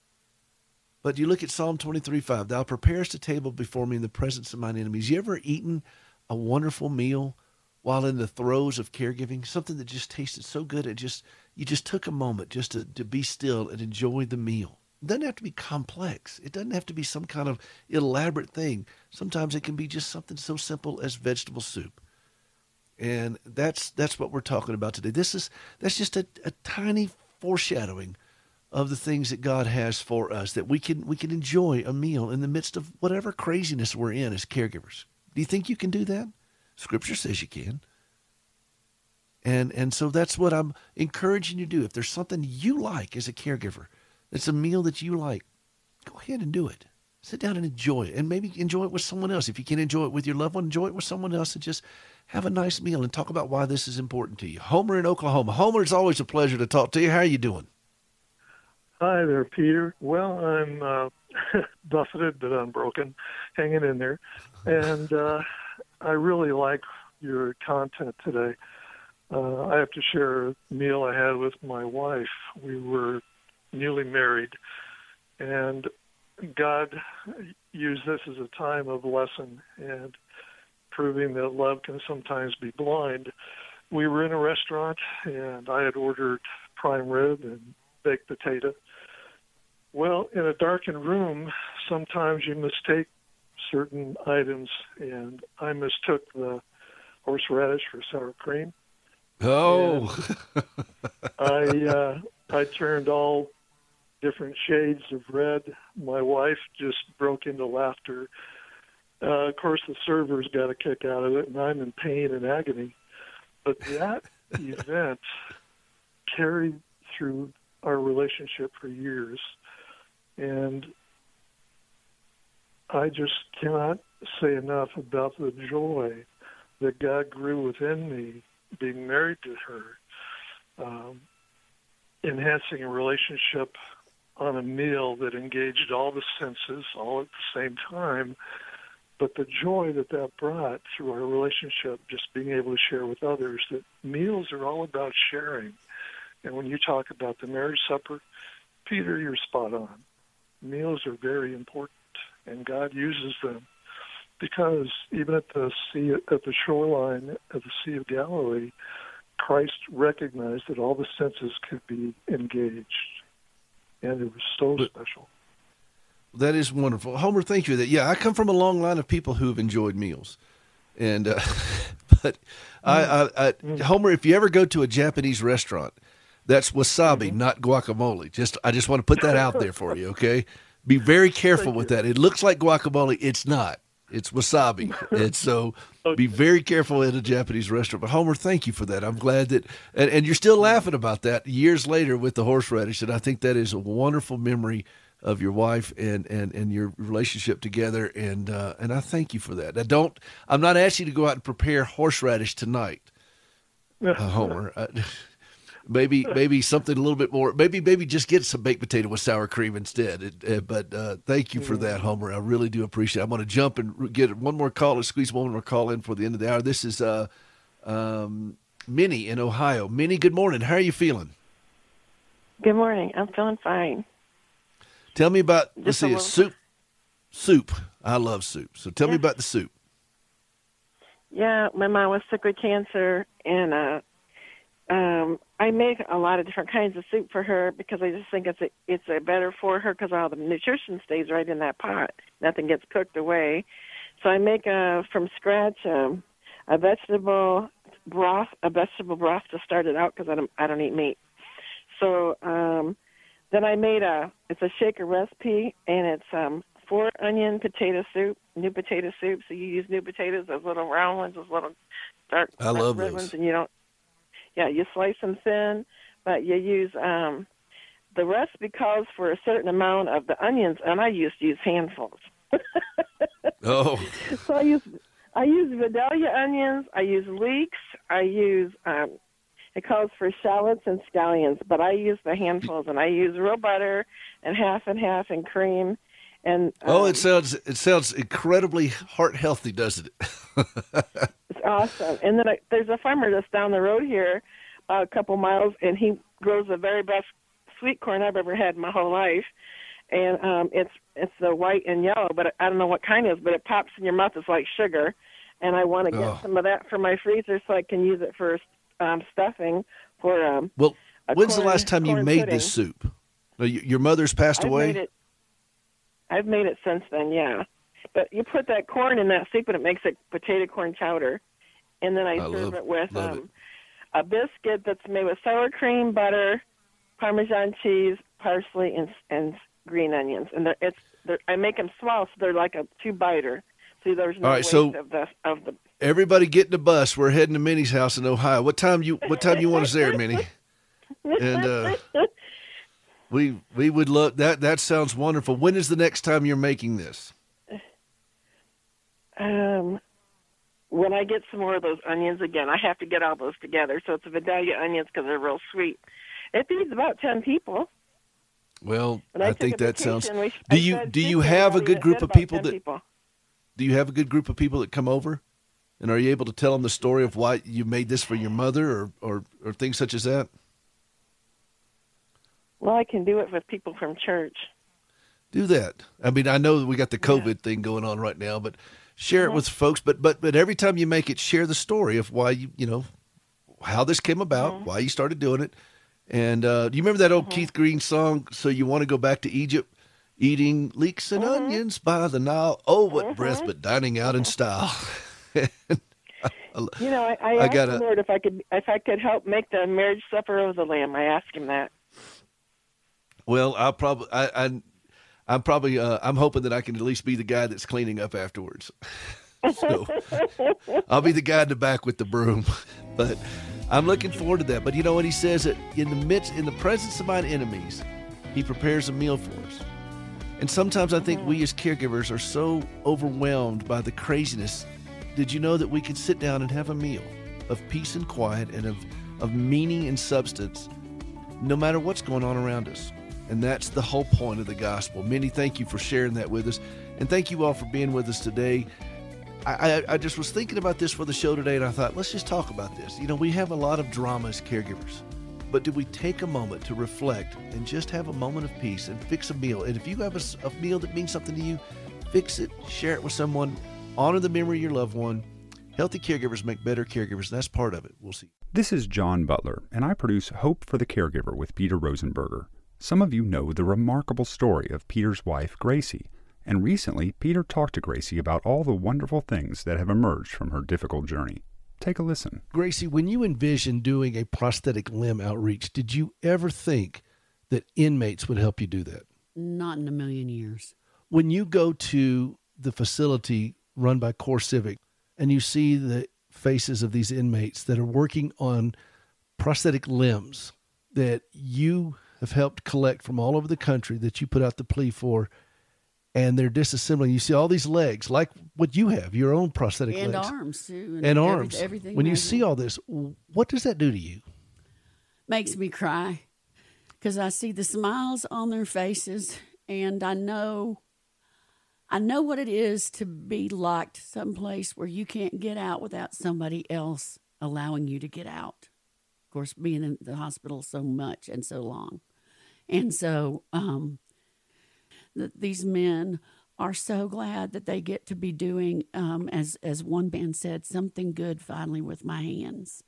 But you look at Psalm twenty-three five, "Thou preparest a table before me in the presence of mine enemies." You ever eaten a wonderful meal while in the throes of caregiving? Something that just tasted so good, it just you just took a moment just to, to be still and enjoy the meal. It doesn't have to be complex. It doesn't have to be some kind of elaborate thing. Sometimes it can be just something so simple as vegetable soup. And that's that's what we're talking about today. This is that's just a, a tiny foreshadowing of the things that God has for us, that we can we can enjoy a meal in the midst of whatever craziness we're in as caregivers. Do you think you can do that? Scripture says you can. And and so that's what I'm encouraging you to do. If there's something you like as a caregiver, it's a meal that you like, go ahead and do it. Sit down and enjoy it, and maybe enjoy it with someone else. If you can enjoy it with your loved one, enjoy it with someone else, and just have a nice meal and talk about why this is important to you. Homer in Oklahoma. Homer, it's always a pleasure to talk to you. How are you doing? Hi there, Peter. Well, I'm uh, buffeted but unbroken, hanging in there. And uh, I really like your content today. Uh, I have to share a meal I had with my wife. We were newly married, and God used this as a time of lesson and proving that love can sometimes be blind. We were in a restaurant, and I had ordered prime rib and baked potato. Well, in a darkened room, sometimes you mistake certain items, and I mistook the horseradish for sour cream. Oh, I uh, I turned all different shades of red. My wife just broke into laughter. Uh, of course, the servers got a kick out of it, and I'm in pain and agony. But that event carried through our relationship for years, and I just cannot say enough about the joy that God grew within me being married to her, um, enhancing a relationship on a meal that engaged all the senses all at the same time, but the joy that that brought through our relationship, just being able to share with others, that meals are all about sharing. And when you talk about the marriage supper, Peter, you're spot on. Meals are very important, and God uses them because even at the sea, at the shoreline of the Sea of Galilee, Christ recognized that all the senses could be engaged, and it was so but, special. That is wonderful. Homer, thank you for that. Yeah, I come from a long line of people who have enjoyed meals. And, uh, but mm. I, I, I mm. Homer, if you ever go to a Japanese restaurant, that's wasabi, mm-hmm. not guacamole. Just, I just want to put that out there for you, okay? Be very careful thank with you. that. It looks like guacamole. It's not. It's wasabi. And so be very careful at a Japanese restaurant. But Homer, thank you for that. I'm glad that, and, and you're still laughing about that years later with the horseradish. And I think that is a wonderful memory of your wife and, and, and your relationship together. And, uh, and I thank you for that. I don't, I'm not asking you to go out and prepare horseradish tonight, uh, Homer. I, Maybe maybe something a little bit more. Maybe maybe just get some baked potato with sour cream instead. It, uh, but uh, thank you for that, Homer. I really do appreciate it. I'm going to jump and get one more call. Let's squeeze one more call in for the end of the hour. This is uh, um, Minnie in Ohio. Minnie, good morning. How are you feeling? Good morning. I'm feeling fine. Tell me about, Just let's see, it's soup. Soup. I love soup. So tell yeah. me about the soup. Yeah, my mom was sick with cancer, and uh, um, I make a lot of different kinds of soup for her because I just think it's a, it's a better for her because all the nutrition stays right in that pot. Nothing gets cooked away. So I make a, from scratch um, a vegetable broth, a vegetable broth to start it out because I don't, I don't eat meat. So um, then I made a, it's a shaker recipe, and it's um, four onion potato soup, new potato soup. So you use new potatoes, those little round ones, those little dark I love red those. ones, and you don't, yeah, you slice them thin, but you use, um, the recipe calls for a certain amount of the onions, and I used to use handfuls. Oh. So I use, I use Vidalia onions, I use leeks, I use, um, it calls for shallots and scallions, but I use the handfuls, and I use real butter and half and half and cream. And um, oh, it sounds it sounds incredibly heart healthy, doesn't it? It's awesome. And then I, there's a farmer that's down the road here, uh, a couple miles, and he grows the very best sweet corn I've ever had in my whole life. And um, it's it's the white and yellow, but I don't know what kind it is, but it pops in your mouth. It's like sugar. And I want to get oh. some of that for my freezer so I can use it for um, stuffing. For um, well, when's corn, the last time you made pudding. this soup? Your mother's passed I've away? Made it, I've made it since then, yeah. But you put that corn in that soup, and it makes it potato corn chowder. And then I, I serve love, it with love um, it. a biscuit that's made with sour cream, butter, Parmesan cheese, parsley, and and green onions. And they're, it's they're, I make them small, so they're like a two-biter. So there's no All right, waste so of the of the. Everybody get in the bus. We're heading to Minnie's house in Ohio. What time you What time you want us there, Minnie? And uh, we we would love that. That sounds wonderful. When is the next time you're making this? Um, when I get some more of those onions again, I have to get all those together. So it's Vidalia onions because they're real sweet. It feeds about ten people. Well, When I, I took think a that vacation, sounds. we- Do I you fed do you soup to have a everybody, good and it group fed of about people ten that? people. Do you have a good group of people that come over, and are you able to tell them the story of why you made this for your mother, or or, or things such as that? Well, I can do it with people from church. Do that. I mean, I know that we got the COVID yeah. thing going on right now, but share mm-hmm. it with folks. But but but every time you make it, share the story of why you you know how this came about, mm-hmm. why you started doing it. And uh, do you remember that old mm-hmm. Keith Green song? So you want to go back to Egypt, eating leeks and mm-hmm. onions by the Nile. Oh, what mm-hmm. breath, but dining out in style. You know, I, I, I asked gotta, the Lord if I could if I could help make the marriage supper of the Lamb. I asked him that. Well, I'll probably I, I I'm probably uh, I'm hoping that I can at least be the guy that's cleaning up afterwards. So I'll be the guy in the back with the broom. But I'm looking forward to that. But you know what he says? That in the midst, in the presence of mine enemies, he prepares a meal for us. And sometimes I think we as caregivers are so overwhelmed by the craziness. Did you know that we can sit down and have a meal, of peace and quiet and of, of meaning and substance, no matter what's going on around us. And that's the whole point of the gospel. Minnie, thank you for sharing that with us. And thank you all for being with us today. I, I, I just was thinking about this for the show today, and I thought, let's just talk about this. You know, we have a lot of drama as caregivers, but do we take a moment to reflect and just have a moment of peace and fix a meal? And if you have a, a meal that means something to you, fix it, share it with someone, honor the memory of your loved one. Healthy caregivers make better caregivers, and that's part of it. We'll see. This is John Butler, and I produce Hope for the Caregiver with Peter Rosenberger. Some of you know the remarkable story of Peter's wife, Gracie, and recently Peter talked to Gracie about all the wonderful things that have emerged from her difficult journey. Take a listen. Gracie, when you envisioned doing a prosthetic limb outreach, did you ever think that inmates would help you do that? Not in a million years. When you go to the facility run by CoreCivic and you see the faces of these inmates that are working on prosthetic limbs that you have helped collect from all over the country that you put out the plea for, and they're disassembling. You see all these legs, like what you have, your own prosthetic and legs. Arms, too. And, and every, arms. Everything. When you see all this, what does that do to you? Makes me cry because I see the smiles on their faces, and I know, I know what it is to be locked someplace where you can't get out without somebody else allowing you to get out. Of course, being in the hospital so much and so long. And so um, th- these men are so glad that they get to be doing, um, as, as one man said, something good finally with my hands.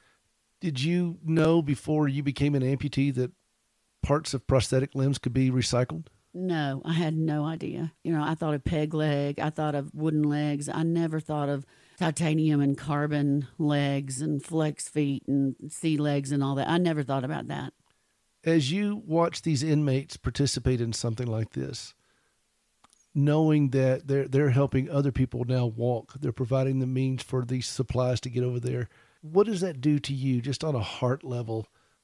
Did you know before you became an amputee that parts of prosthetic limbs could be recycled? No, I had no idea. You know, I thought of peg leg. I thought of wooden legs. I never thought of titanium and carbon legs and flex feet and sea legs and all that. I never thought about that. As you watch these inmates participate in something like this, knowing that they're they're helping other people now walk, they're providing the means for these supplies to get over there, what does that do to you just on a heart level?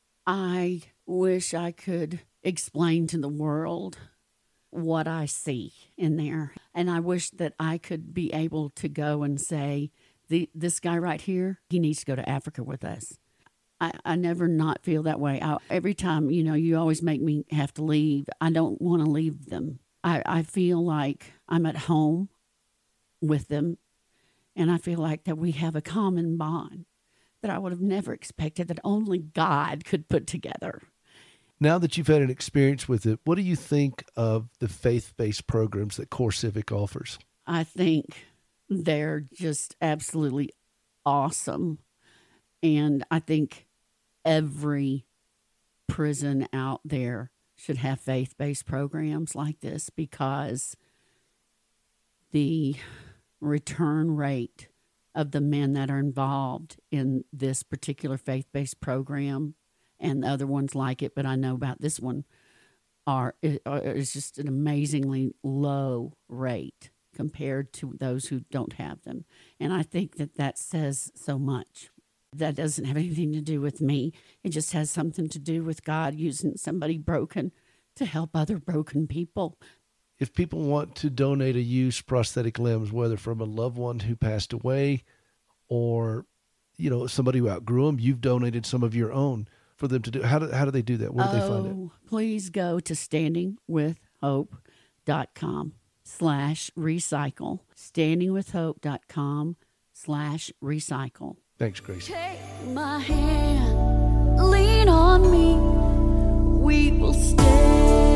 I wish I could explain to the world what I see in there. And I wish that I could be able to go and say, the, this guy right here, he needs to go to Africa with us. I, I never not feel that way. I, every time, you know, you always make me have to leave. I don't want to leave them. I, I feel like I'm at home with them, and I feel like that we have a common bond that I would have never expected, that only God could put together. Now that you've had an experience with it, what do you think of the faith-based programs that CoreCivic offers? I think they're just absolutely awesome. And I think every prison out there should have faith-based programs like this, because the return rate of the men that are involved in this particular faith-based program and the other ones like it, but I know about this one, are is just an amazingly low rate compared to those who don't have them. And I think that that says so much. That doesn't have anything to do with me. It just has something to do with God using somebody broken to help other broken people. If people want to donate a used prosthetic limbs, whether from a loved one who passed away or, you know, somebody who outgrew them, you've donated some of your own for them to do. How do, how do they do that? Where do oh, they find it? Please go to standingwithhope.com slash recycle. Standingwithhope.com slash recycle. Thanks, Gracie. Take my hand, lean on me, we will stay.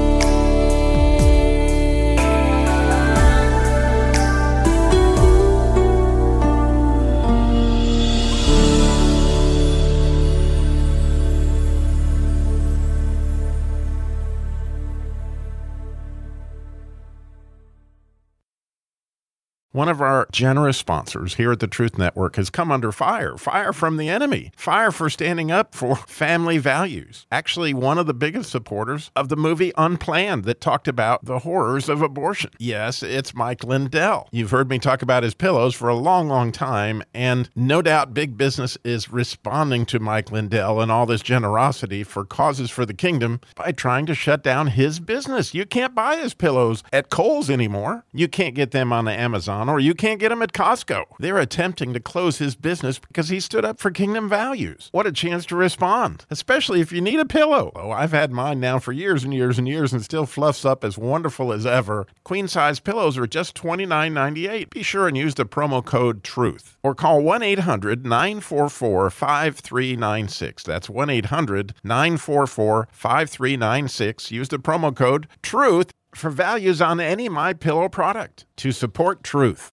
One of our generous sponsors here at the Truth Network has come under fire. Fire from the enemy. Fire for standing up for family values. Actually, one of the biggest supporters of the movie Unplanned that talked about the horrors of abortion. Yes, it's Mike Lindell. You've heard me talk about his pillows for a long, long time, and no doubt big business is responding to Mike Lindell and all this generosity for causes for the kingdom by trying to shut down his business. You can't buy his pillows at Kohl's anymore. You can't get them on the Amazon or you can't get them at Costco. They're attempting to close his business because he stood up for Kingdom values. What a chance to respond, especially if you need a pillow. Oh, I've had mine now for years and years and years and still fluffs up as wonderful as ever. Queen-size pillows are just twenty-nine ninety-eight. Be sure and use the promo code TRUTH or call one eight hundred nine four four five three nine six. That's one eight hundred nine four four five three nine six. Use the promo code TRUTH for values on any MyPillow product to support truth.